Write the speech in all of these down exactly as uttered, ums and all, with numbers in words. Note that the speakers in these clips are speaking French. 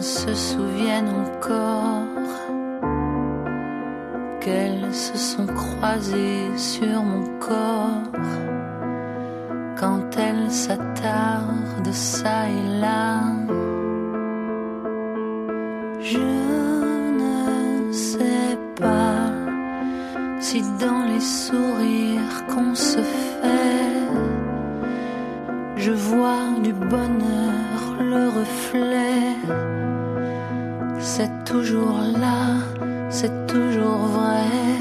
mains se souviennent encore qu'elles se sont croisées sur mon corps quand elles s'attardent ça et là. Je ne sais pas si dans les sourires qu'on se fait, je vois du bonheur le reflet. C'est toujours là, c'est toujours vrai.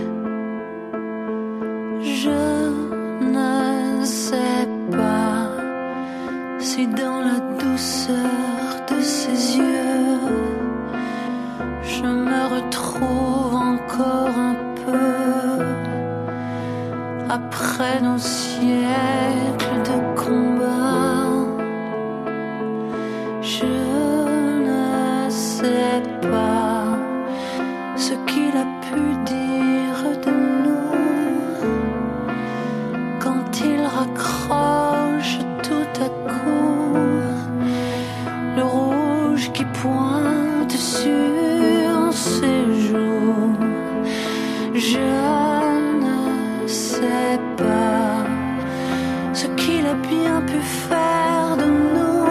Je ne sais pas si dans la douceur de ses yeux, je me retrouve encore un peu après nos siècles de combat. Je ne sais pas ce qu'il a pu dire de nous quand il raccroche tout à coup le rouge qui pointe sur ses joues. Je ne sais pas ce qu'il a bien pu faire de nous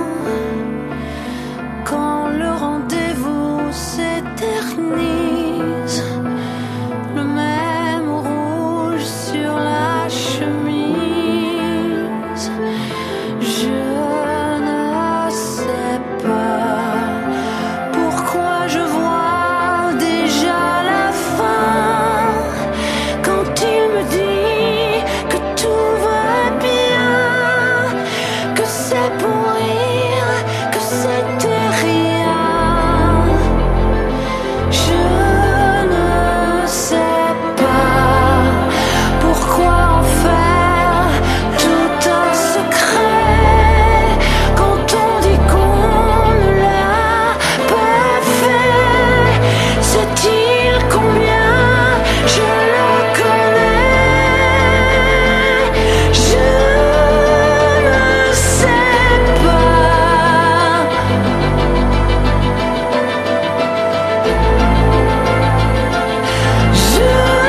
quand le rendez-vous s'éternise, le même rouge sur la chemise. Je ne sais pas pourquoi je vois déjà la fin quand il me dit que tout va bien, que c'est pour rire, que c'était rien. Je ne sais pas pourquoi en faire tout un secret quand on dit qu'on ne l'a pas fait. Sait-il combien je le connais? Je ne sais pas. Je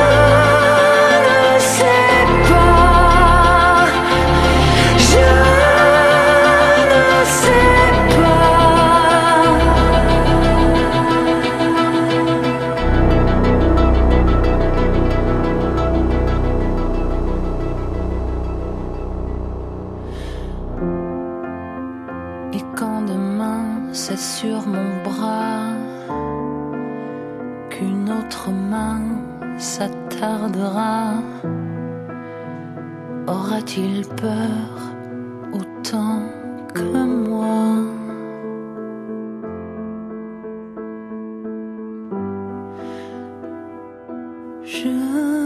ne sais pas. Je ne sais pas. Et quand demain c'est sur mon bras qu'une autre main s'attardera, aura-t-il peur autant que moi? Je